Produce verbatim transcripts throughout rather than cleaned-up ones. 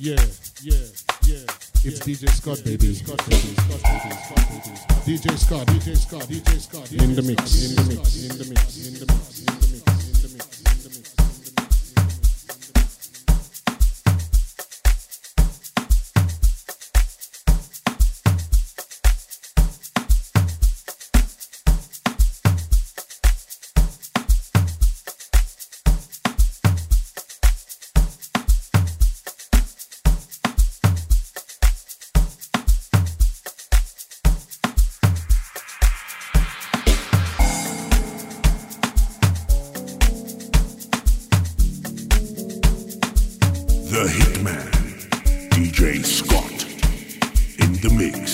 Yeah, yeah, yeah. It's D J Scott, baby. D J Scott, baby. D J Scott, D J Scott, D J Scott. In the mix, in the mix, in the mix, in the mix, in the mix, in the mix, in the mix. The Hitman, D J Scott, in the mix.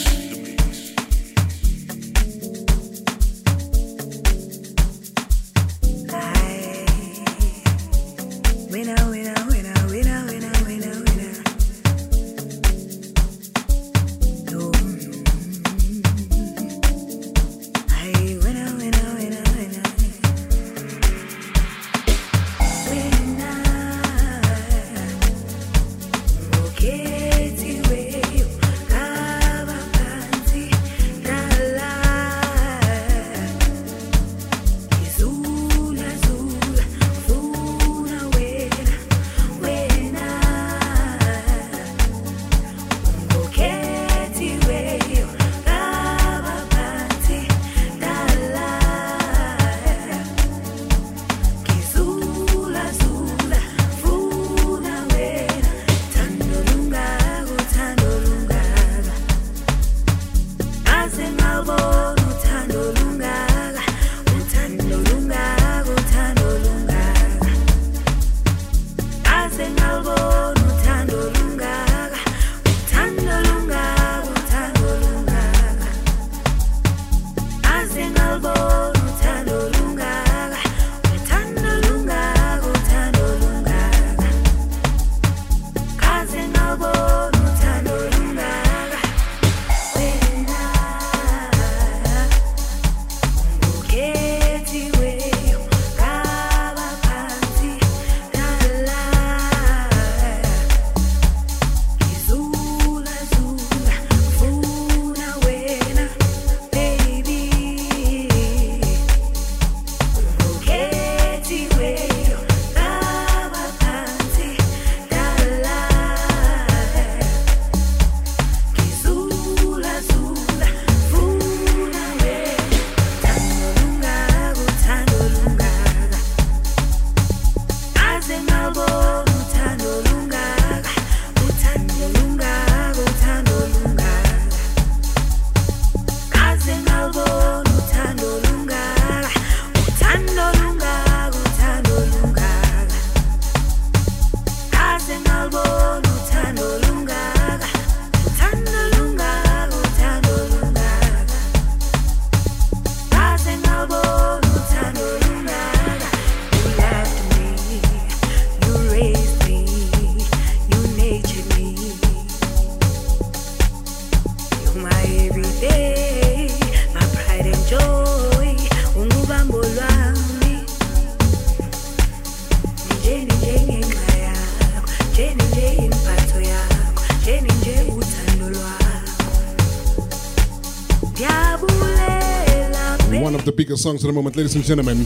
Biggest songs at the moment, ladies and gentlemen.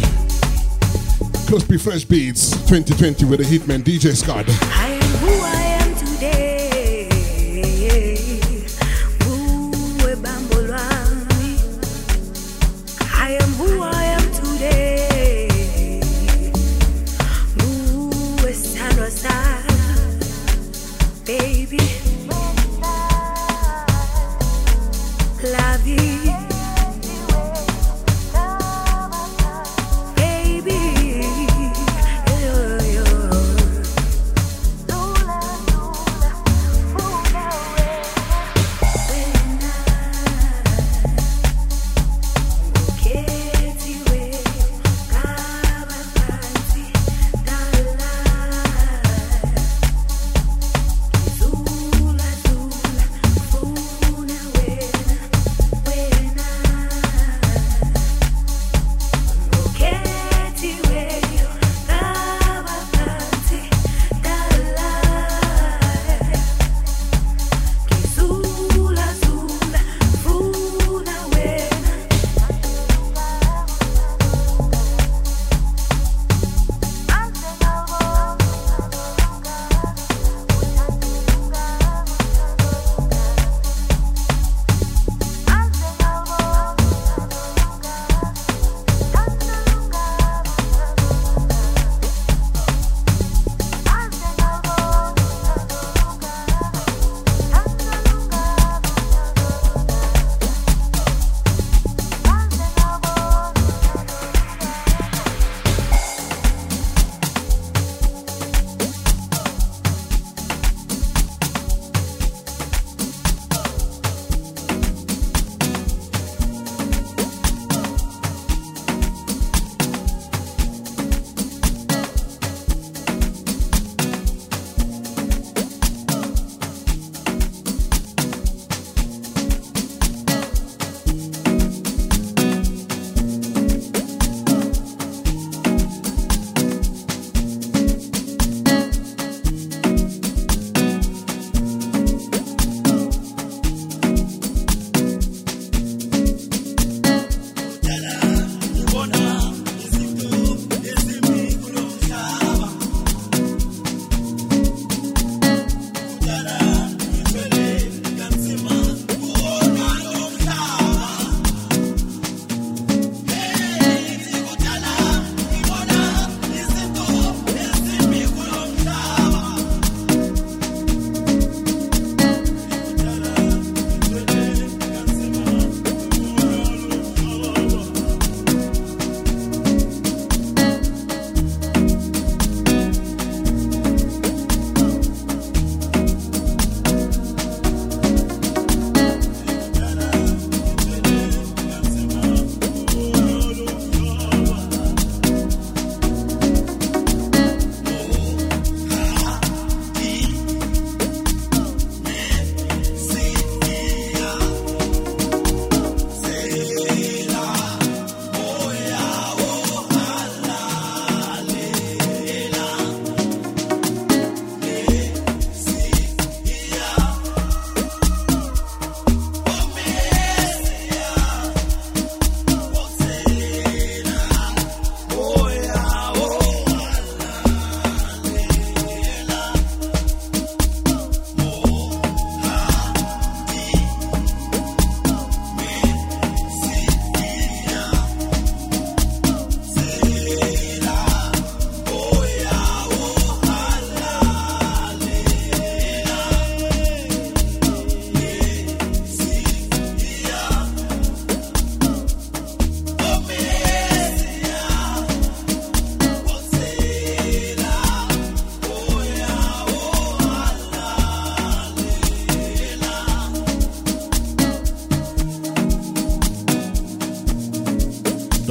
Crispy Fresh Beats twenty twenty with the Hitman D J Scott. I am who I am today. I am who I am today. Baby, love you. Baby, yo, yo.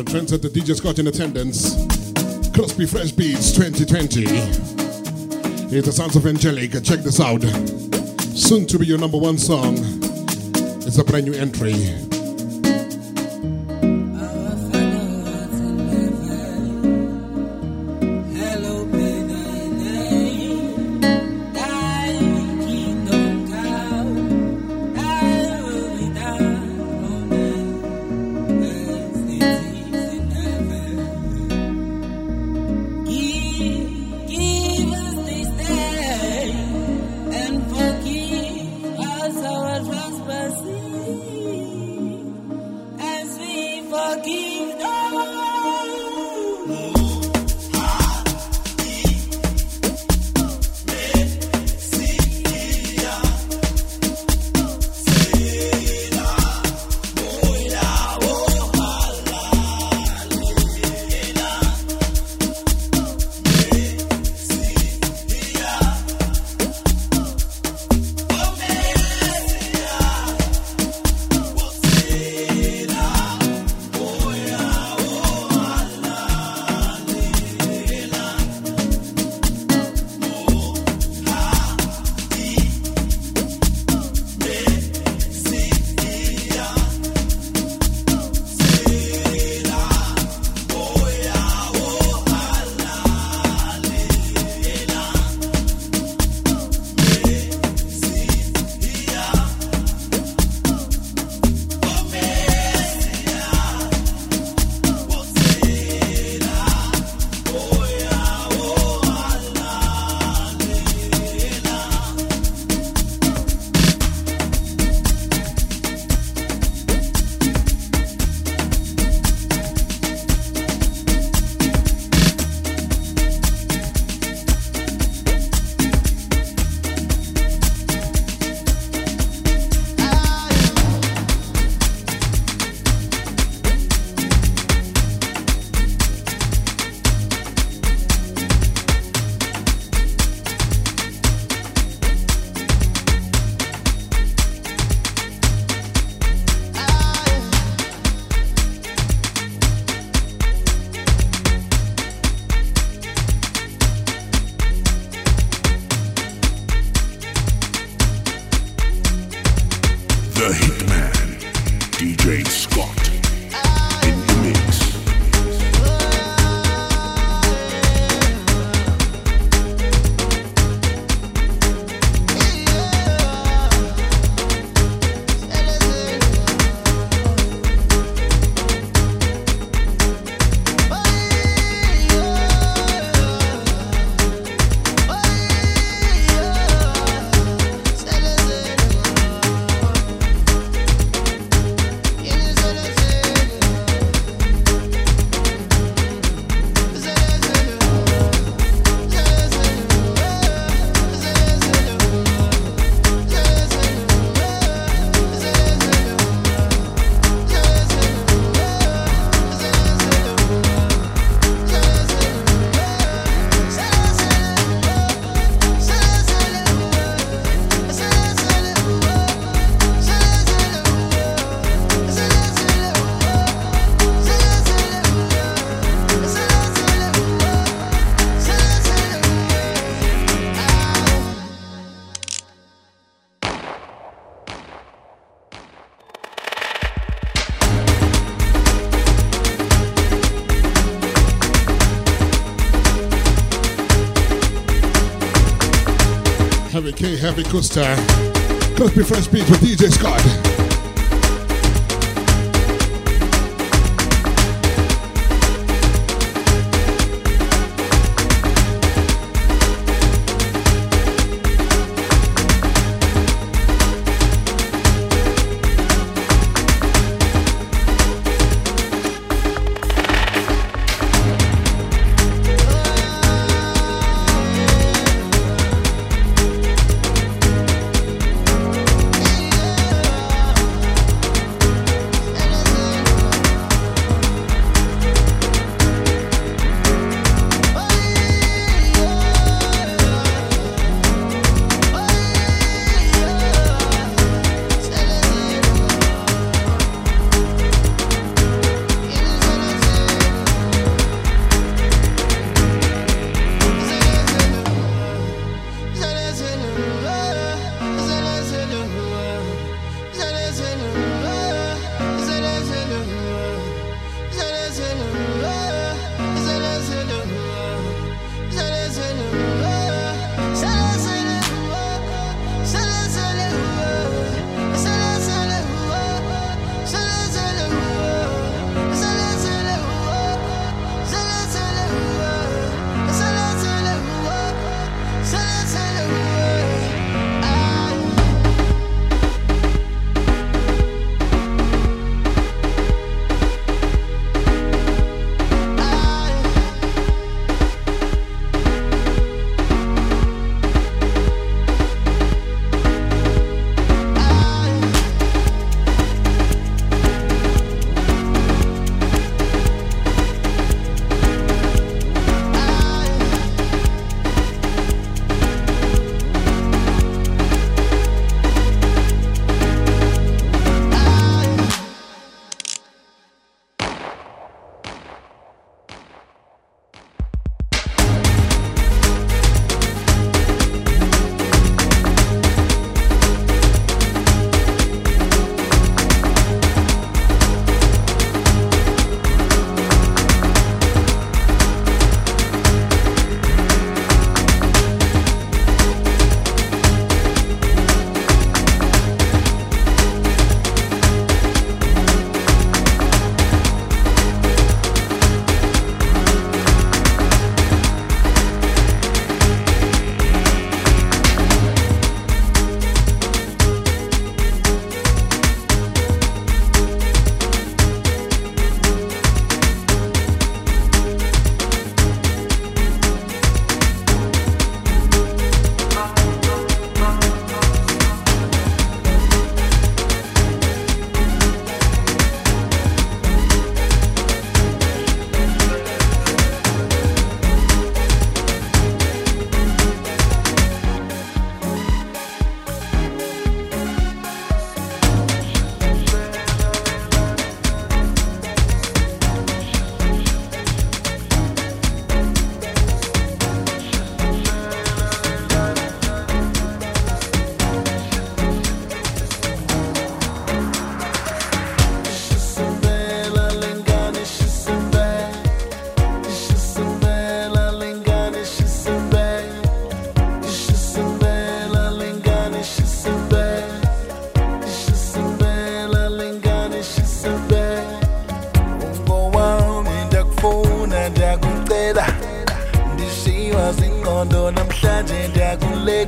Trendsetter D J Scott in attendance. Crispy Fresh Beats twenty twenty. Here's the sounds of Angelic. Check this out. Soon to be your number one song. It's a brand new entry. The Hitman, D J Scott, in the mix. Heavy K, Heavy Costa, Crispy Fresh Beats with D J Scott.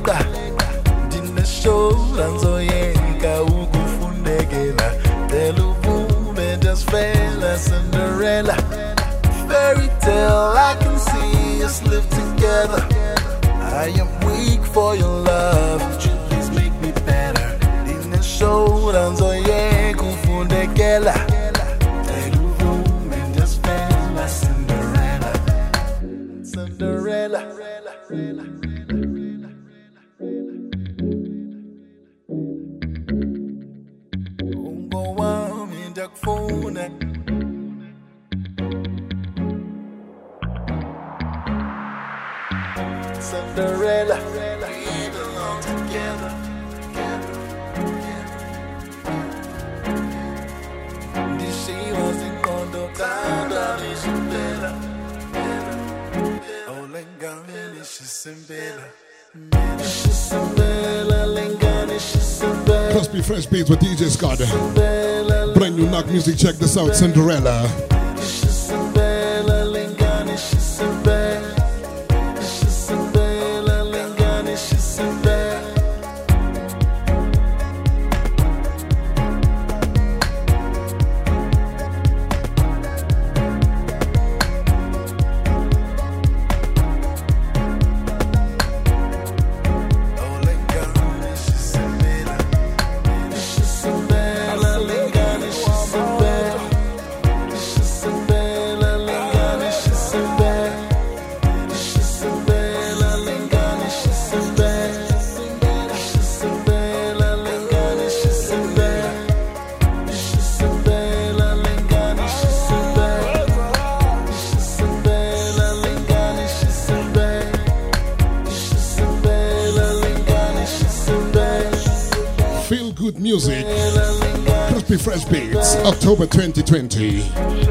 ubaleka ndineshola nzoyeka ukufundekela cela uvume just fella Cinderella fairy tale I can see us live together I am weak for your love would you please make me better ndineshola nzoyeka ukufundekela cela uvume just fella Cinderella Cinderella Ungo wami ndakufuna Cinderella we belong together Ndishiwa zinkondo tanda nishibela Oh lengani nishisimbela Nishisimbela lengani nishisimbela Crosby Fresh Beats with D J Scott. Brand new knock music, check this out, Cinderella. Nishisimbela lengani nishisimbela Nishisimbela lengani nishisimbela Good music, Crosby Fresh Beats, October twenty twenty.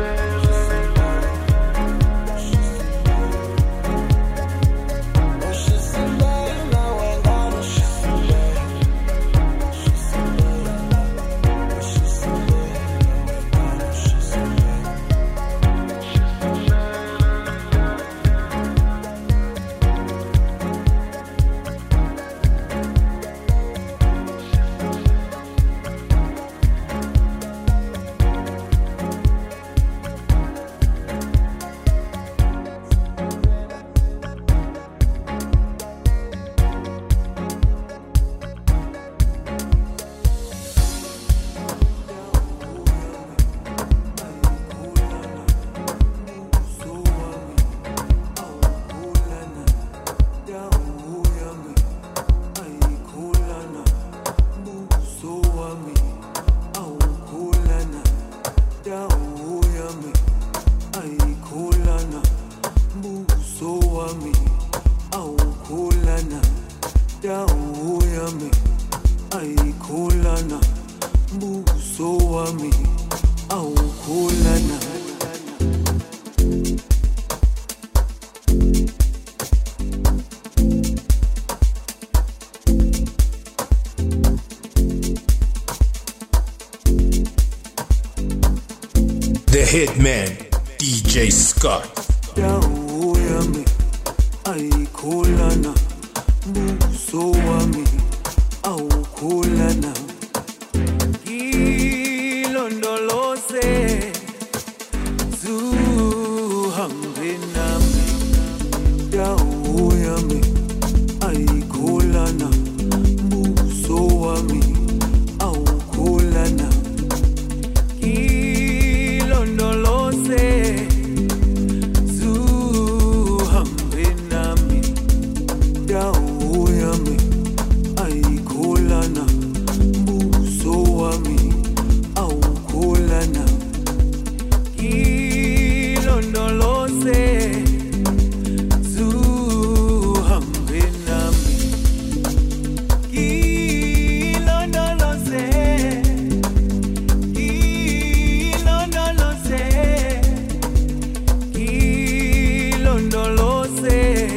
The Hitman, D J Scott. Dawo yami ayikholana buso wami awukholana ilondoloze zuhambe nami dawo yami ayikholana buso wami awukholana ilondoloze zuhambe nami dawo yami ayikholana buso wami awukholana ilondoloze zuhambe nami ilondoloze ilondoloze ilondoloze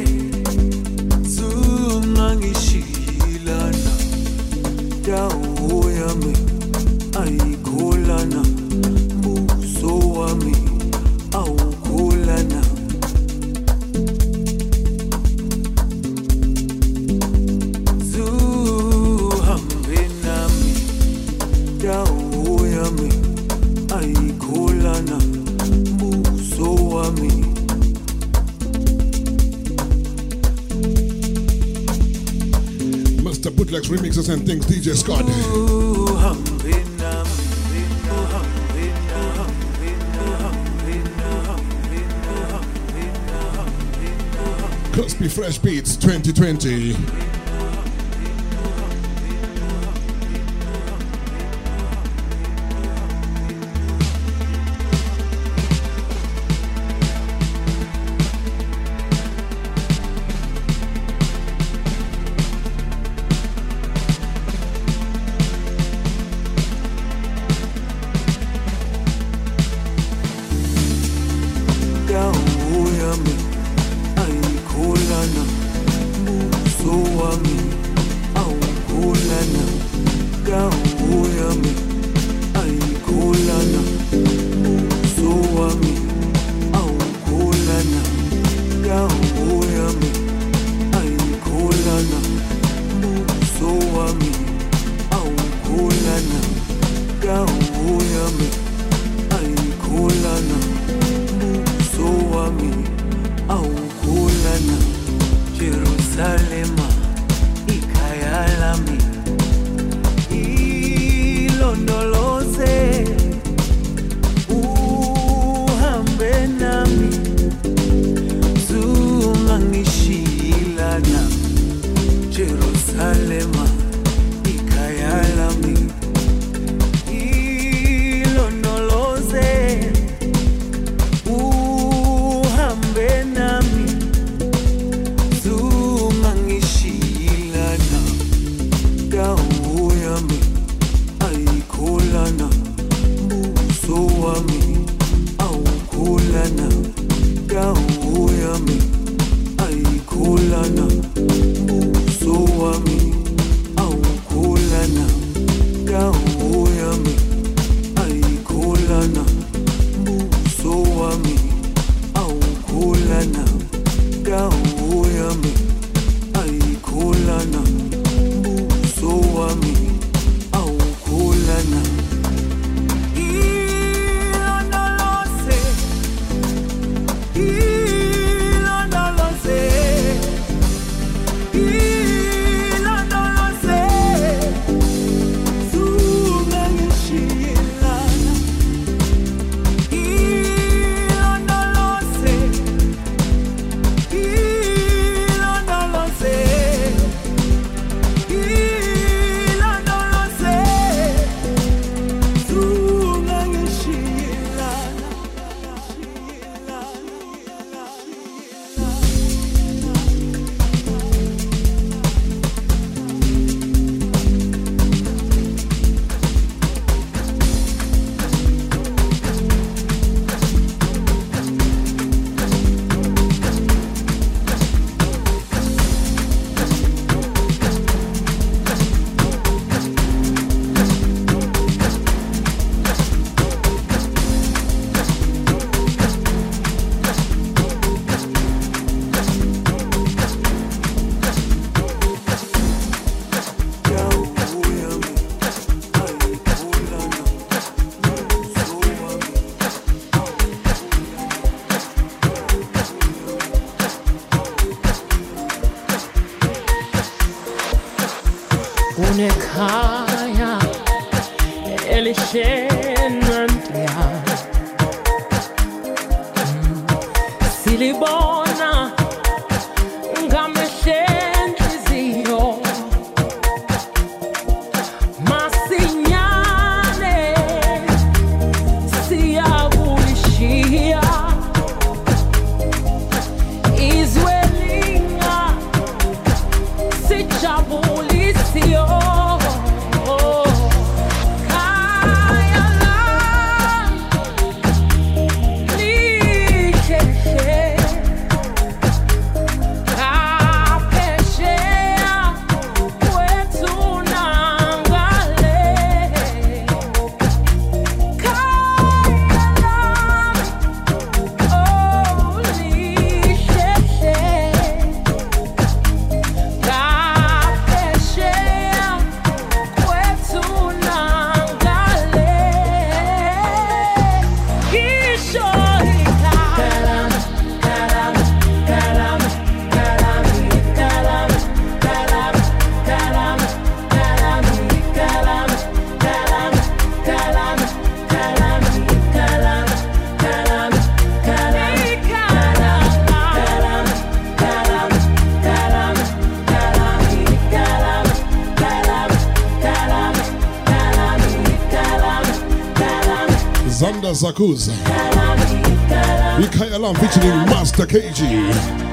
zungangishilana dawo yami ayikholana buso wami awukholana Mister Bootlegs, remixes and things, D J Scott. Crispy Fresh Beats twenty twenty. Unekaya elishenantia silibona ngameshenhliziyo masinyane siyakulishiya izwelinga sijabulisiyo Zander Zakuza. Ikai Alam featuring Master K G.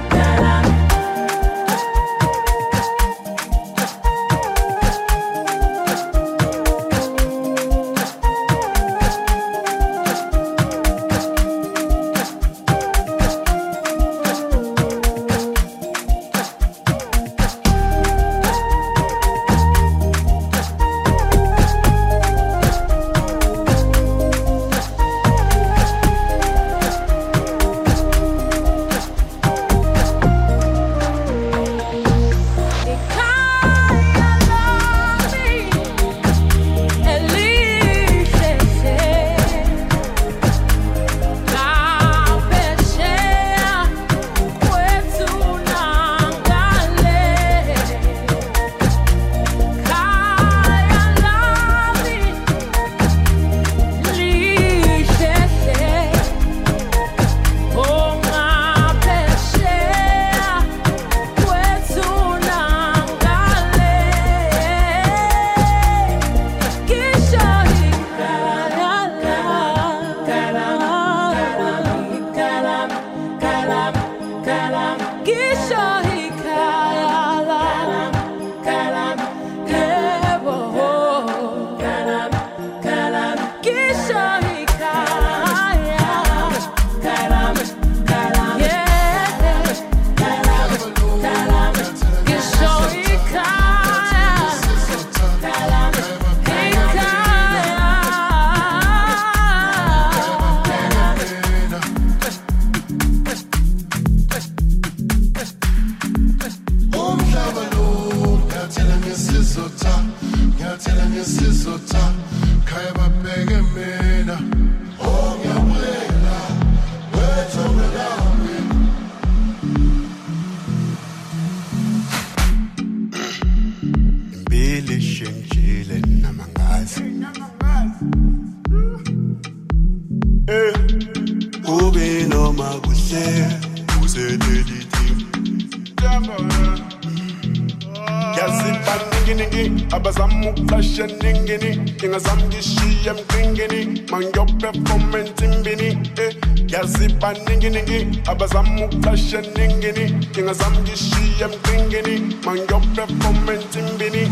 Abazamu fashion ningini, kinga zamgi shi am kingini, man yo performance imbini.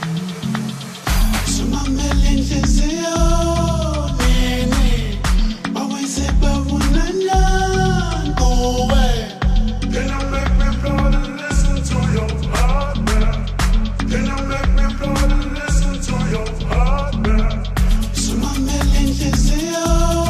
Suma melinje seyo nene, always say bavunanya go away. Can you make me proud and listen to your heart, man? Can you make me proud and listen to your heart, man? Suma melinje seyo.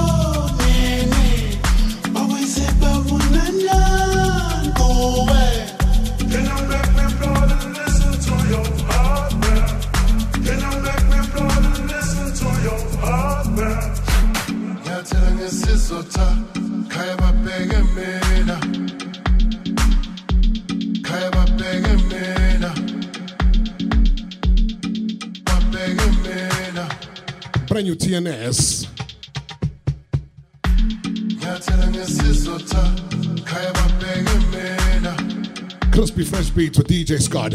Brand new T N S. Crispy Fresh Beats with D J Scott.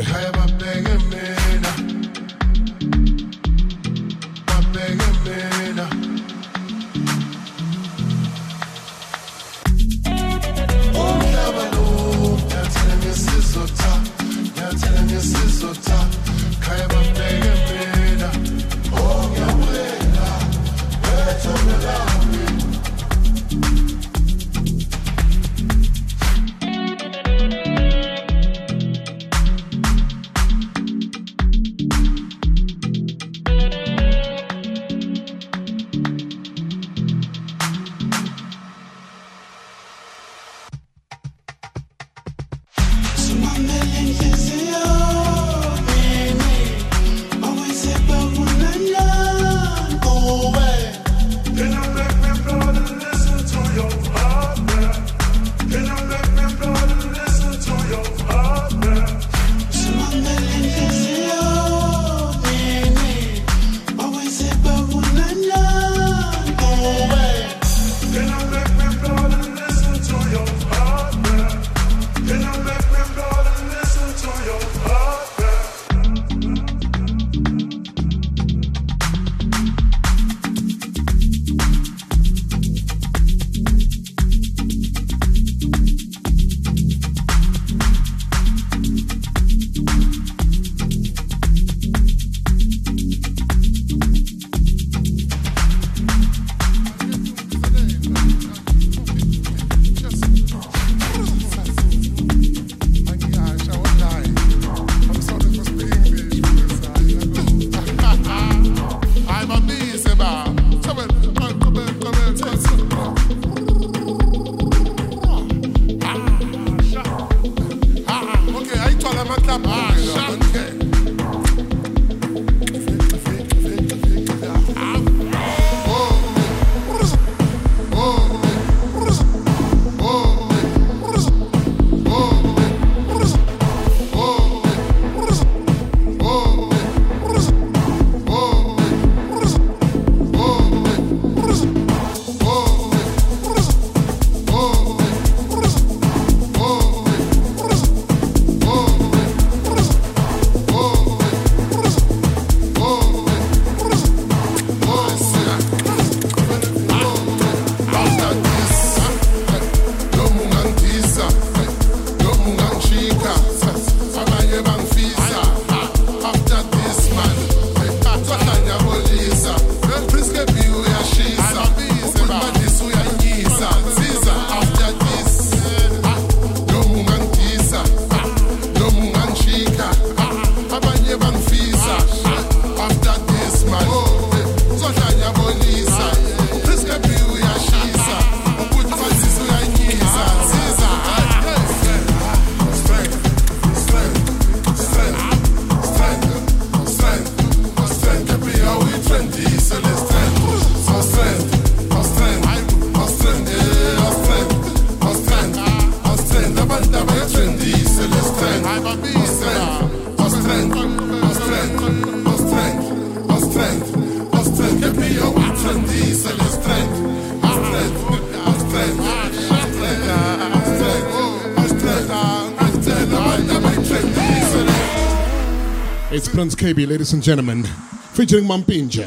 It's Prince K B, ladies and gentlemen, featuring Mampinja.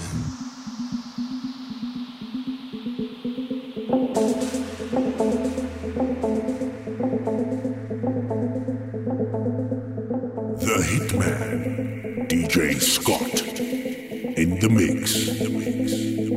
The Hitman, D J Scott, in the mix. In the mix.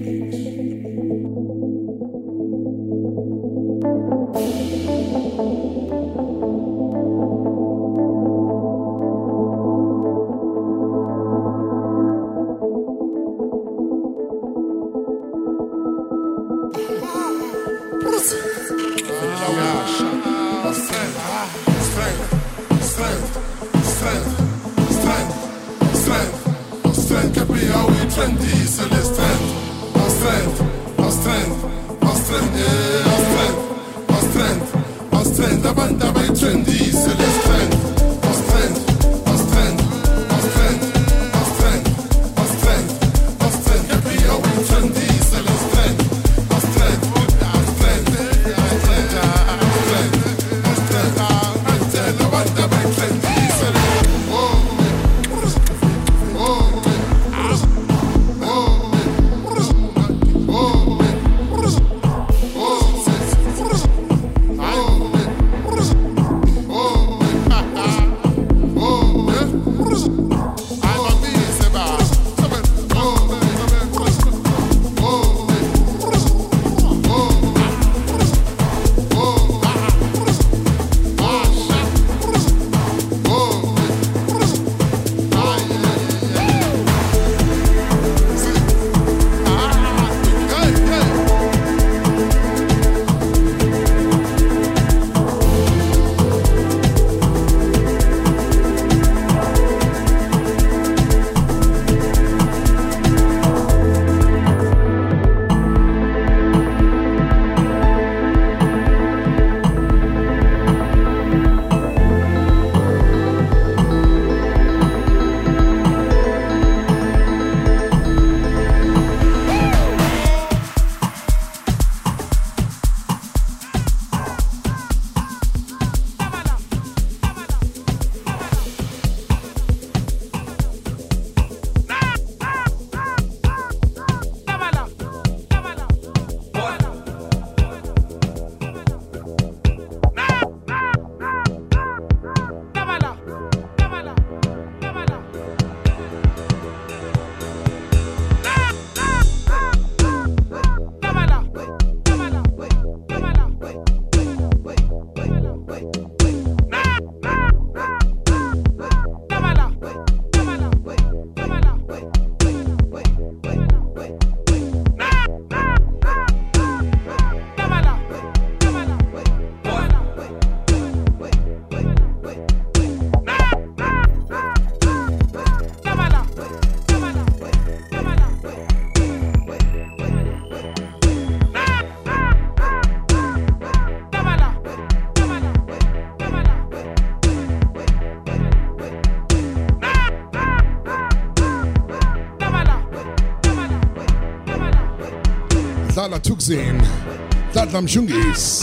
Dala Tukzin, Dadlam Shungis.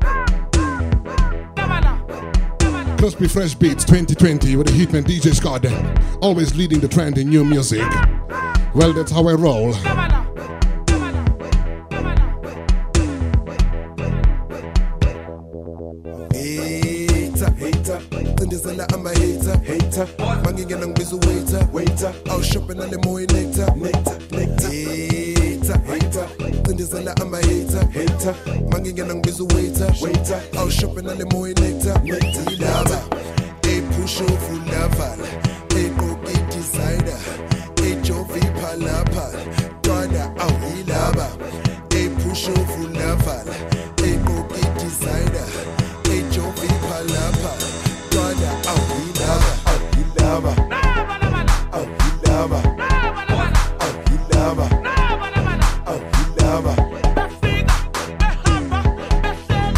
Crosby Fresh Beats twenty twenty with the Hitman D J Scott, always leading the trend in new music. Well, that's how I roll. Hater, hater, Tindizela, I'm a hater, hater. Manging and I'm waiter, waiter. I'll shop and I'm more nectar, nectar, nectar. Hater, hater, Tindizela, I'm a hater, hater. Manging and I'm waiter, waiter. I'll shop and I'm more nectar, nectar. Lava, a push over lava, a go get designer, a jovi palapa, Donna, oh, lava, a push over lava, a go get designer. Palapa, Donna, oh, we love her, oh, we love her, oh, we love her, oh, we love her, oh, we love her.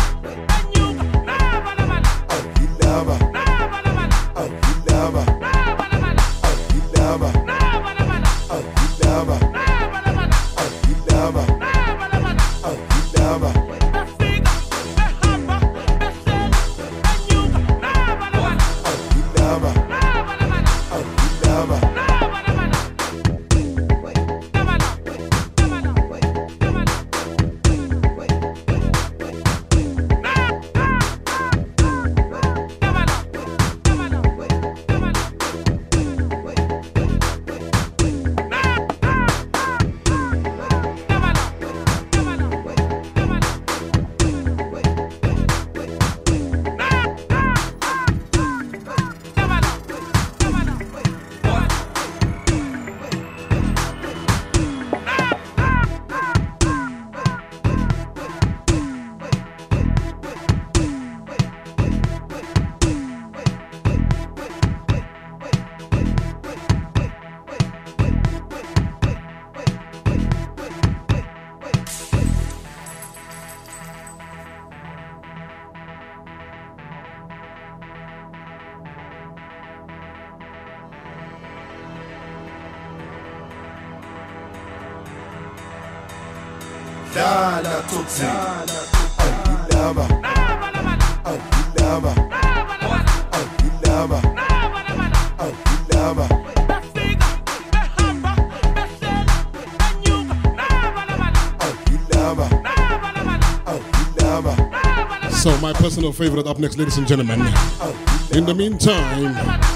Oh, we love her, oh, we love her. dala toxic. Angilaba, angilaba, angilaba, angilaba. So my personal favorite up next, ladies and gentlemen. In the meantime,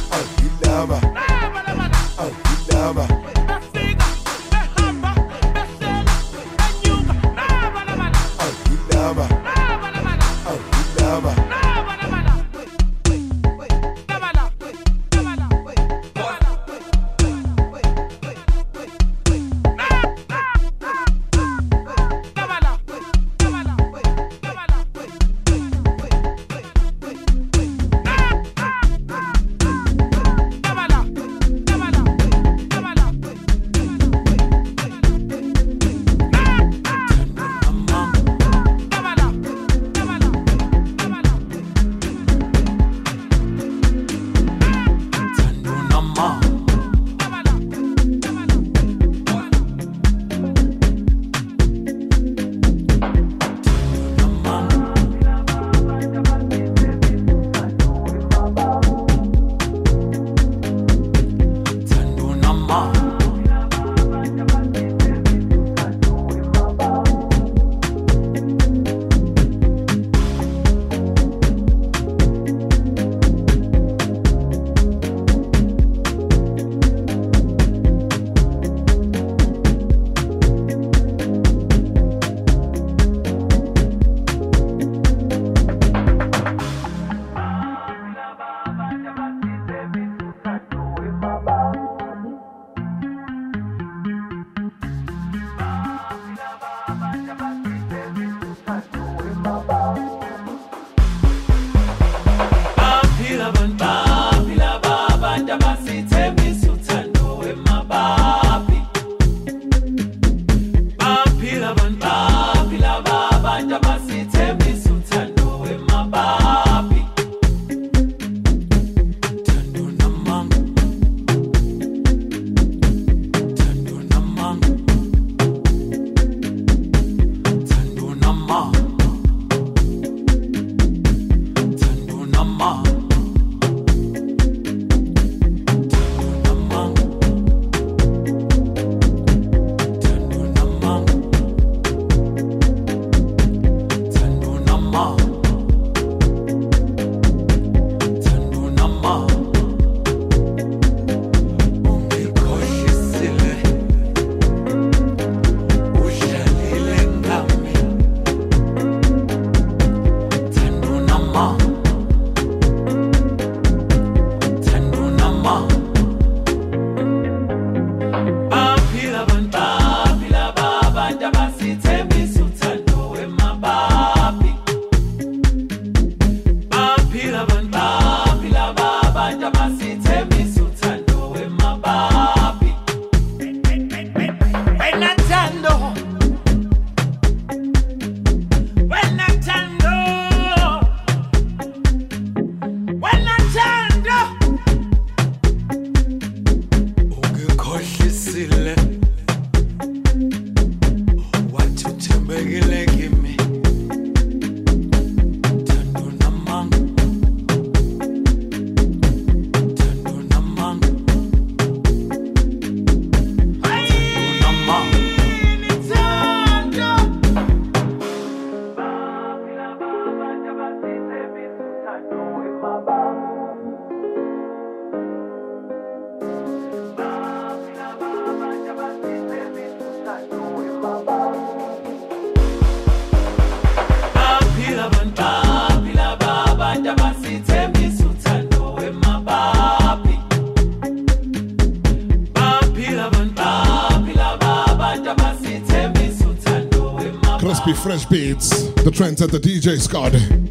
Crispy Fresh Beats, the trends at the D J Scott.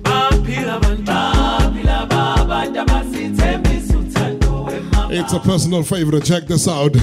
It's a personal favorite, check this out.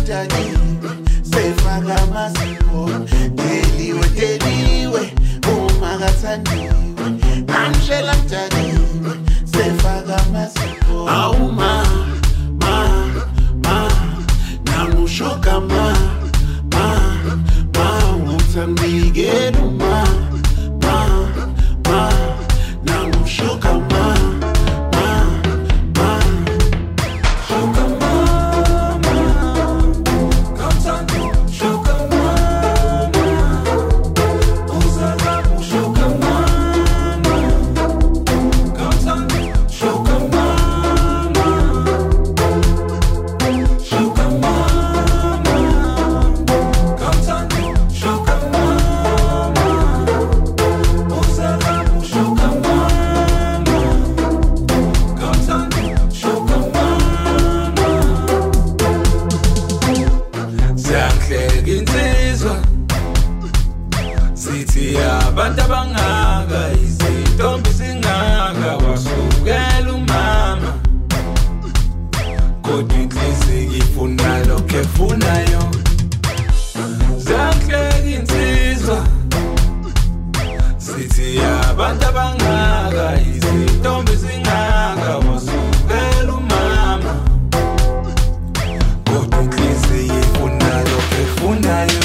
mdaniwe sefaka amasiko deliwe deliwe uma kathandiwe amshela mdaniwe sefaka amasiko awuma ma ma namushoka ma ma ma utambigelu ma ma ma namushoka ma abantu abangaka izintombi singaka wasukela umama kodwa inhliziyo ifuna lokho efunayo zanhleka insizwa sithi abantu abangaka izintombi singaka wasukela umama kodwa inhliziyo ifuna lokho efunayo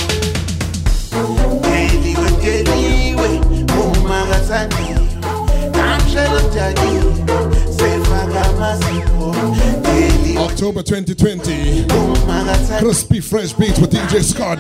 October twenty twenty, Crispy Fresh Beats with D J Scott.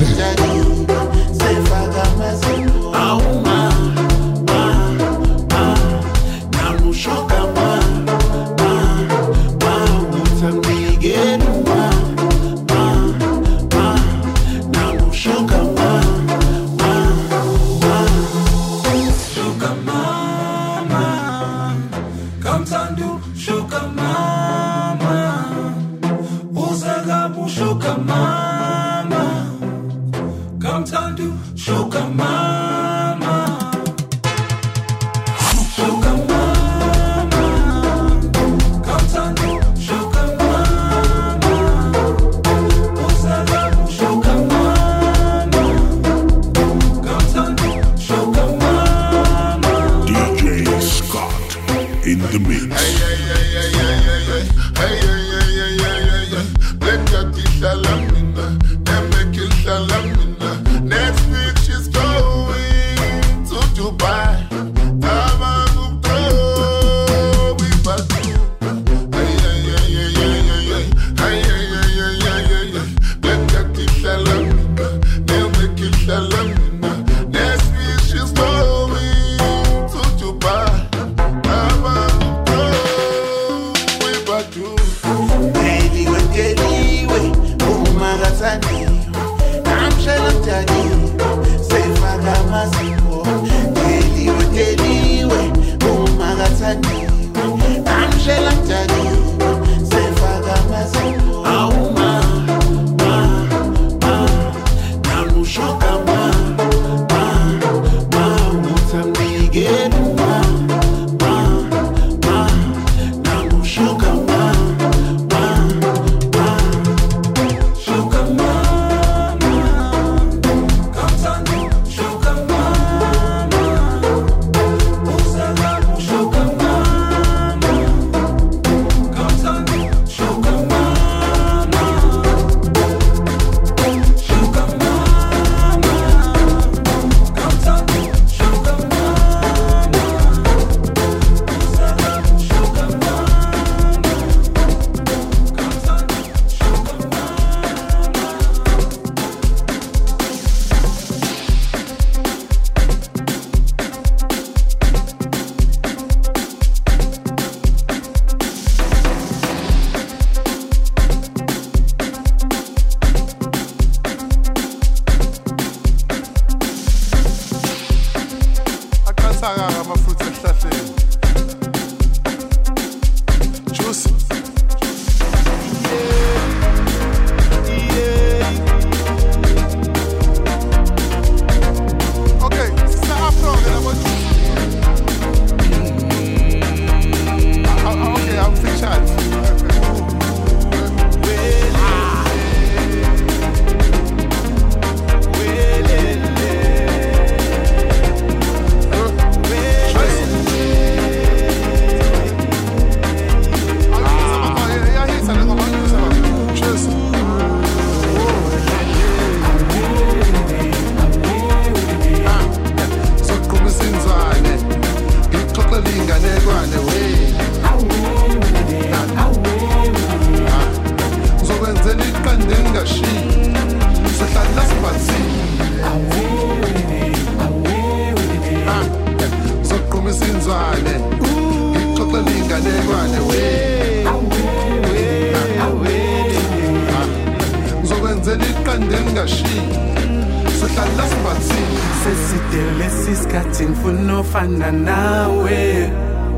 Kodwa lesi sikhathi ngifuna ofana nawe.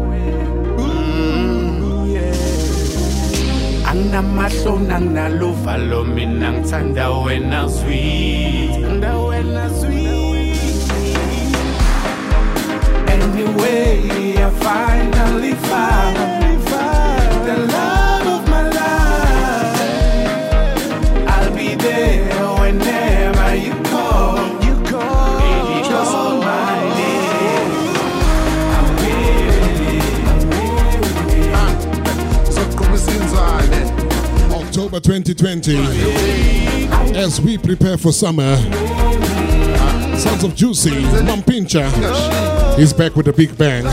Anginamahlo nanginaluvalo mina ngithanda wena sweet. Ngithanda wena sweet. Anyway, I finally found the love of my life. I'll be there whenever you call. You call. Baby, just call my name. I'm waiting. So come inside. October twenty twenty. As we prepare for summer, Sons of Juicy, Mampincha is back with a big bang.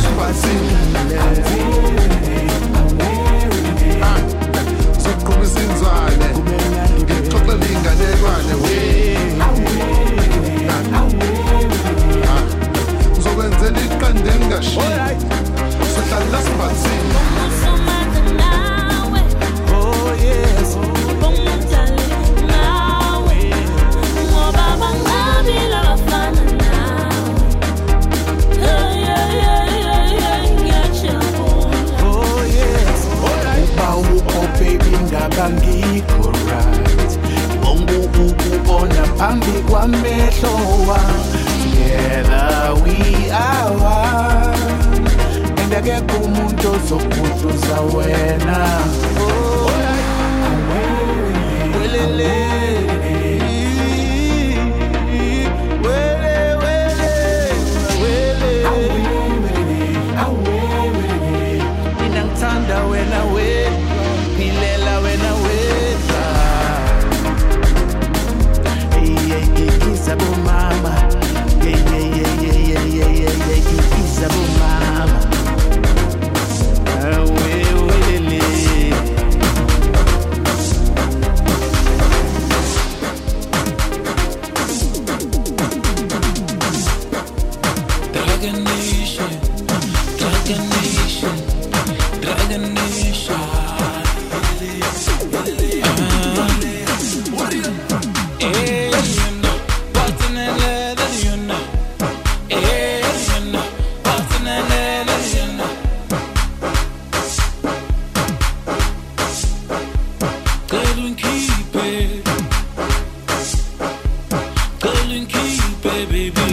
Oh yes. Ngikho right bongo ukubona phambi kwamehlo wami together we are one and akekho umuntu ozokudluza wena welele wena we pilela wena wena hey hey hey kisabo mama hey hey hey hey hey hey hey kisabo mama awe welele Dragon Nation Dragon Nation Dragon Nation. Hey, you know, what's in that leather, you know. Hey, you know, what's in that leather, you know. Girl, and keep it. Girl, and keep it, baby.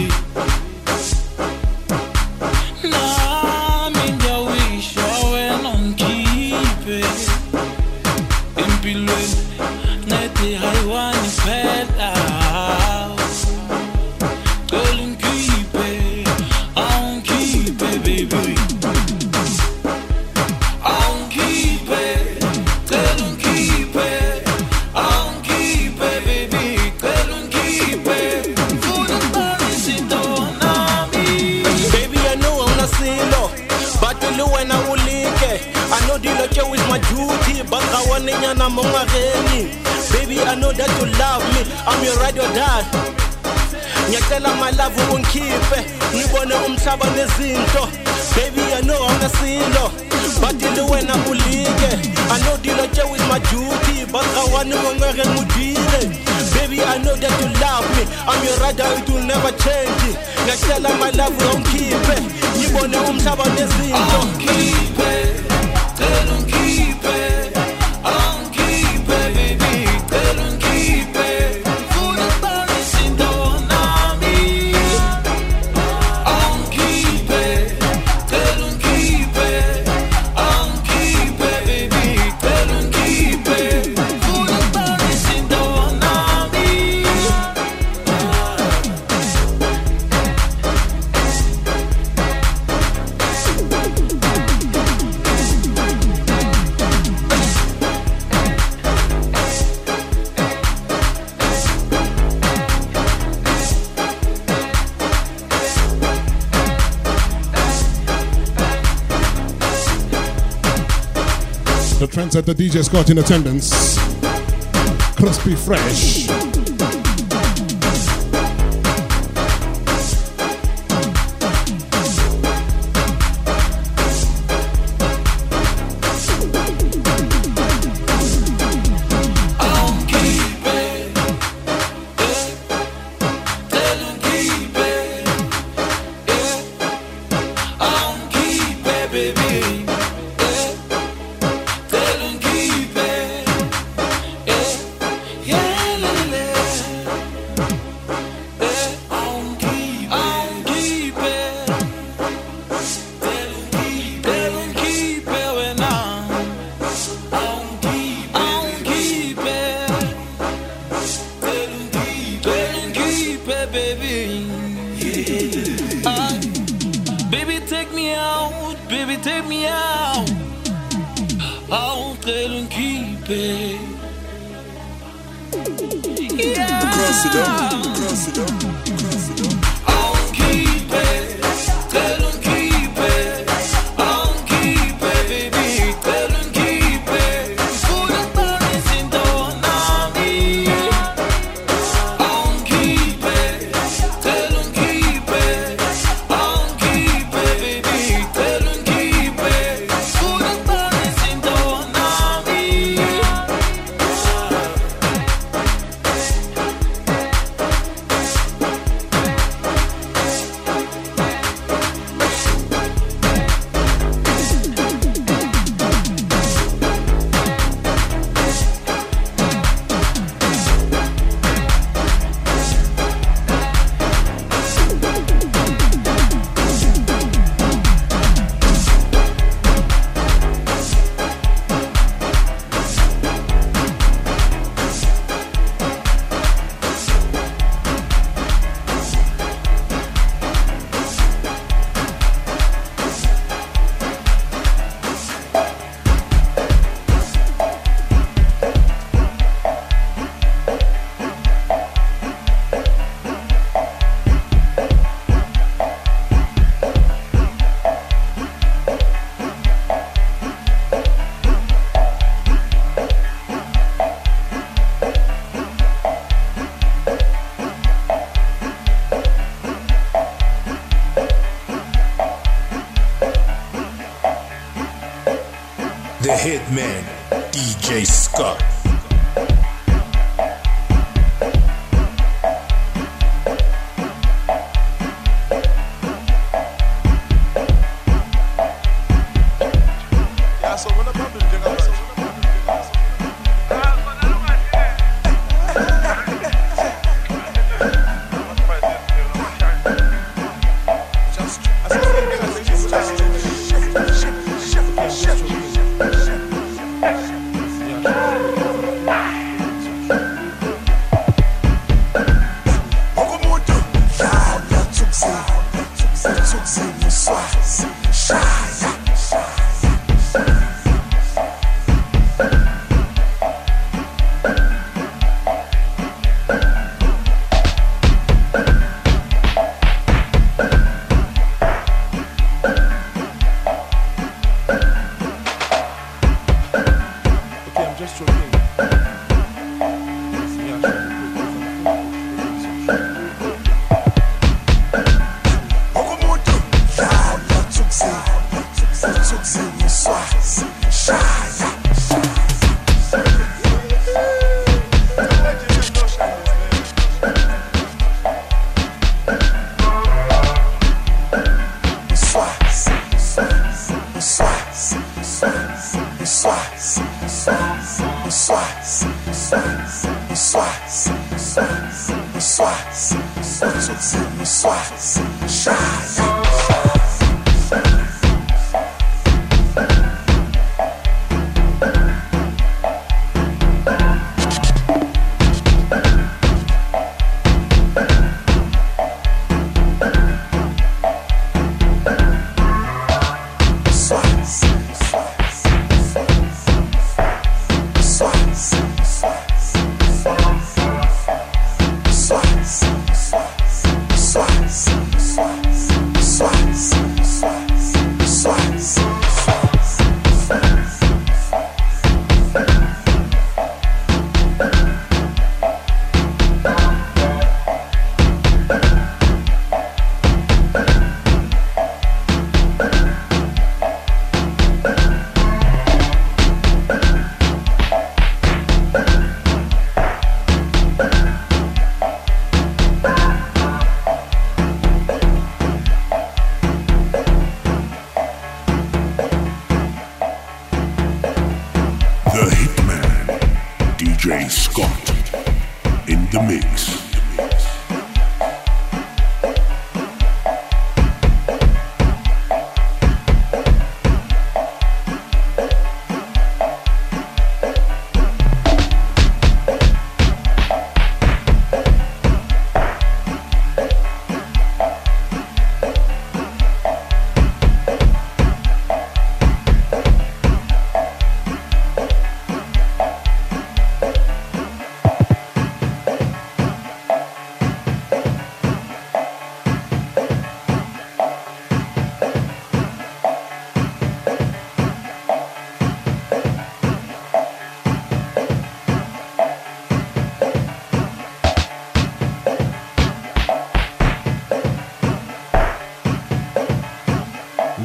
Baby, I know that you love me. I'm your ride or die. Nyakela my love won't keep it. Nibone umhlaba nezinto. Baby, I know I'm not single. But you know when I'm bullying. I know deal with my duty. But I want to ngere mudile. Baby, I know that you love me. I'm your rider, it will never change. Nyakela my love won't keep it. Nibone umhlaba nezinto. I'll keep it. Don't keep it. The trendsetter D J Scott in attendance. Crispy Fresh. I, baby, take me out, baby, take me out. I'll tell and keep it. Yeah. Cross it up, cross it up, cross it up. I'll keep it, tell and keep it. I'll keep it, baby, tell and keep it. Put the parties in Donami. I'll keep it, tell and keep it. I'll keep it, baby, tell and keep it. Put the parties in Donami. The Hitman, D J Scott. Yeah, so when I'm up in the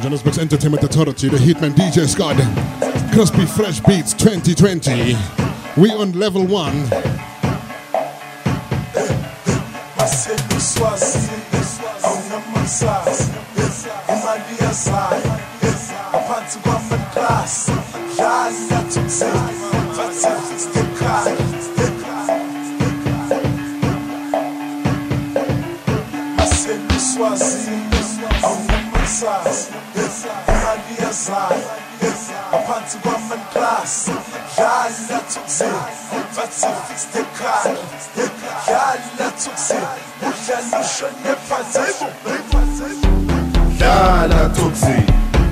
Johannesburg's Entertainment Authority, the Hitman D J Scott, Crispy Fresh Beats twenty twenty. We on level one. Dala Tutsi.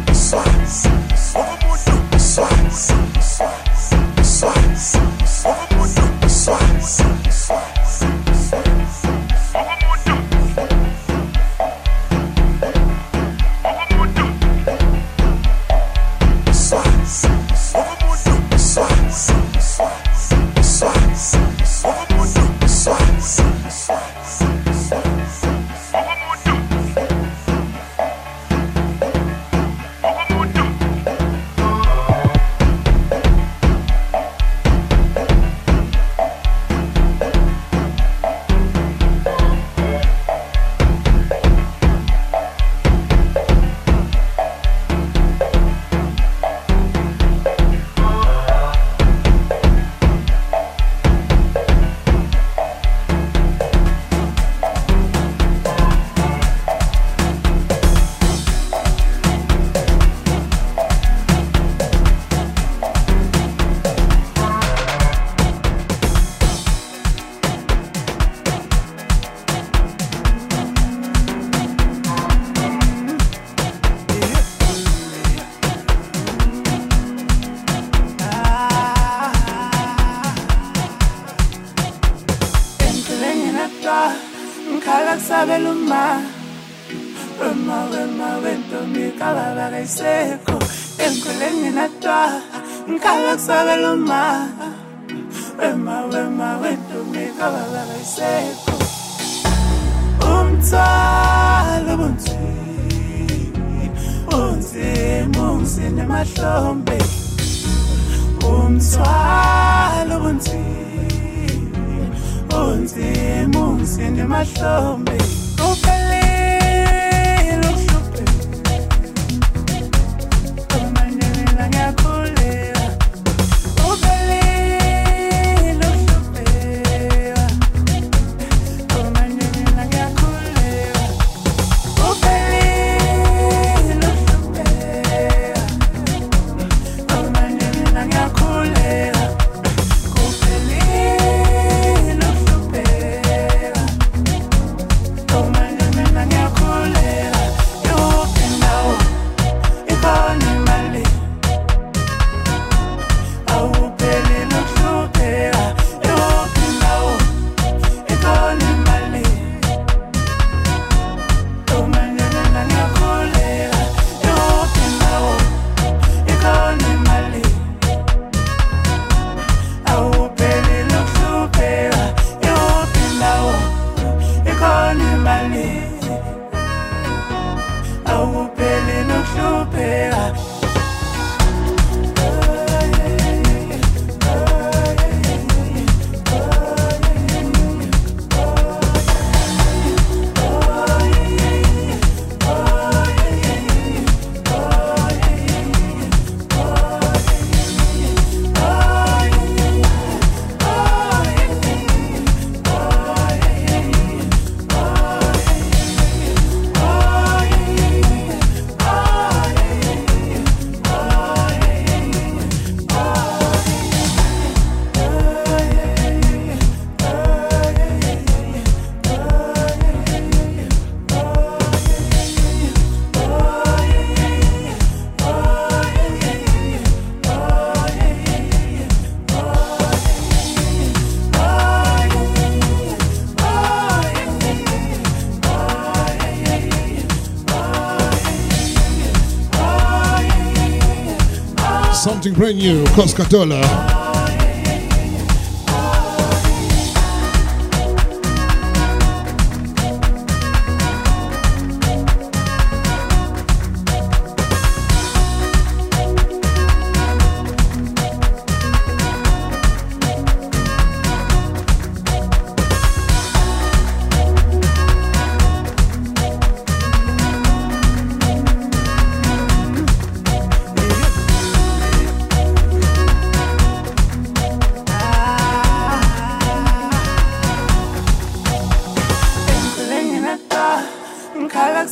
Something brand new, Coscatola.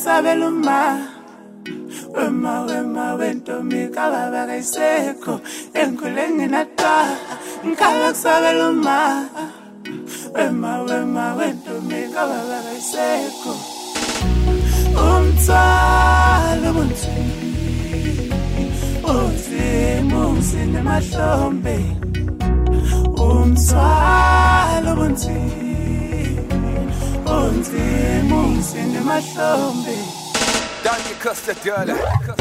kusabela uma wema wema wentombi kababa kayisekho enkhule nginatwa ngikhala kusabela uma wema wema wentombi kababa kayisekho umthwalo bunzima uzima ungizinde mahlombe umthwalo bunzima unzima ungizinde mahlombe Danke Costa Dölle.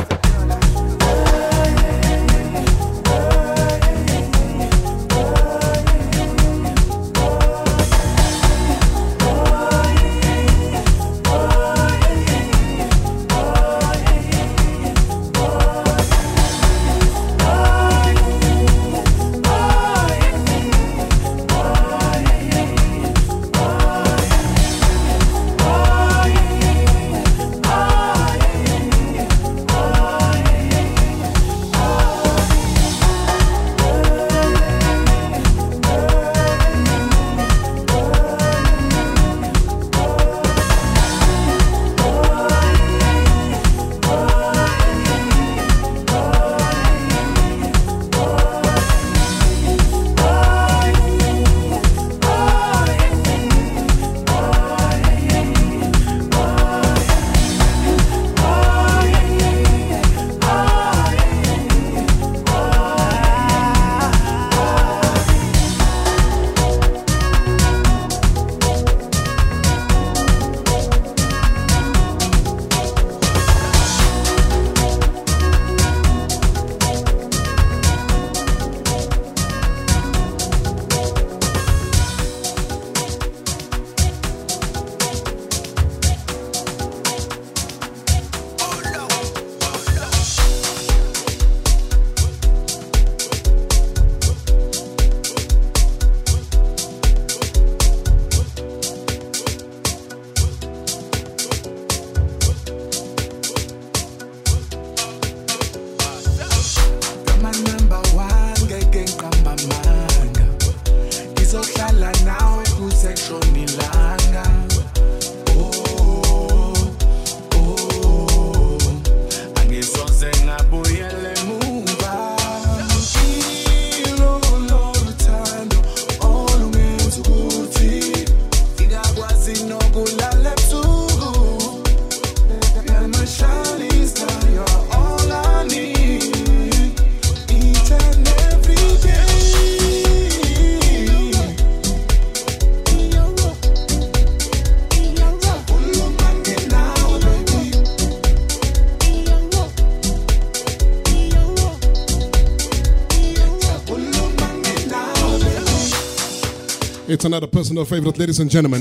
It's another personal favorite, ladies and gentlemen.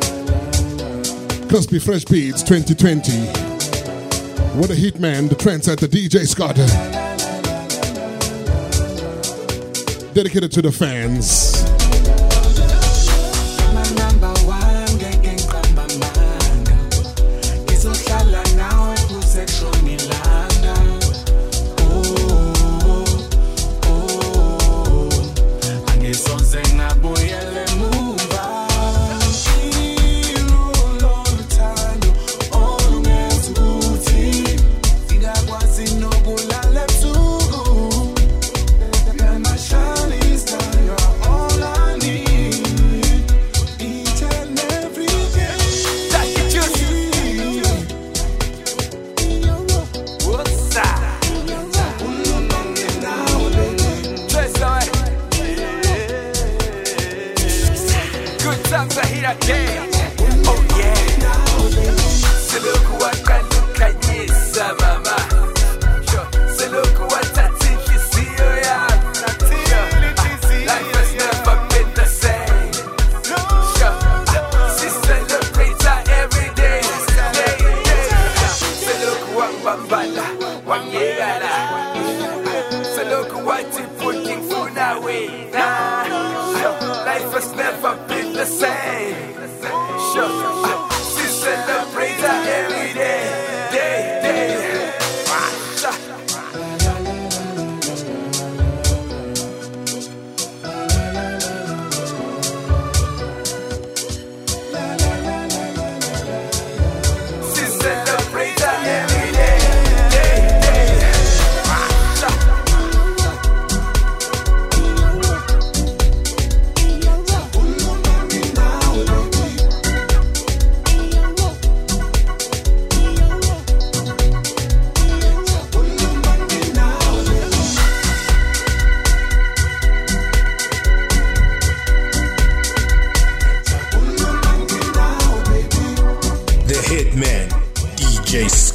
Crispy Fresh Beats twenty twenty. What a hitman, the trendsetter D J Scott. Dedicated to the fans. Celebrate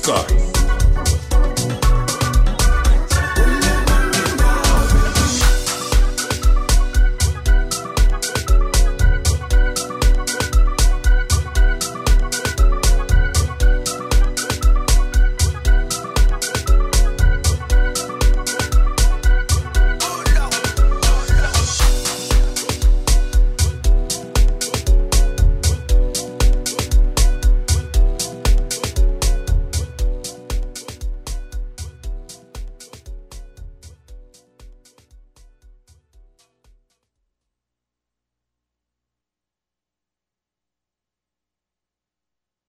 Scott.